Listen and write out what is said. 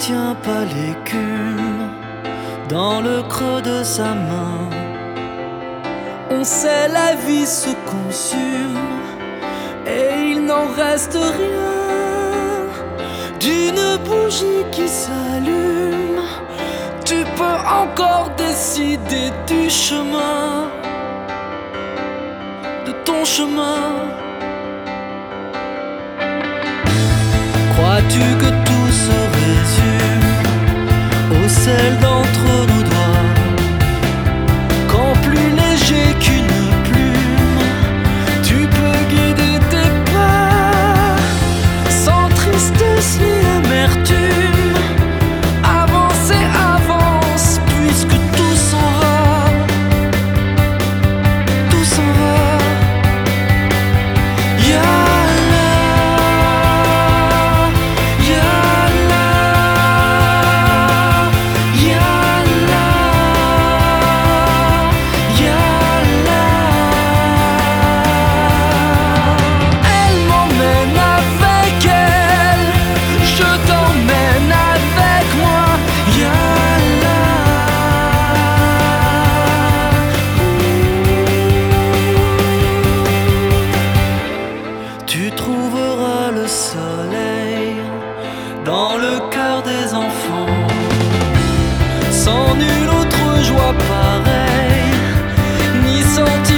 tient pas l'écume dans le creux de sa main. On sait la vie se consume et il n'en reste rien d'une bougie qui s'allume. Tu peux encore décider du chemin, de ton chemin. Crois-tu que tout se résume au sel d'entre nos doigts, quand plus léger qu'une plume, tu peux guider tes pas, sans tristesse ni amertume. Avance et avance, puisque tout s'en va, tout s'en va. Tu trouveras le soleil dans le cœur des enfants, sans nulle autre joie pareille, ni sentiment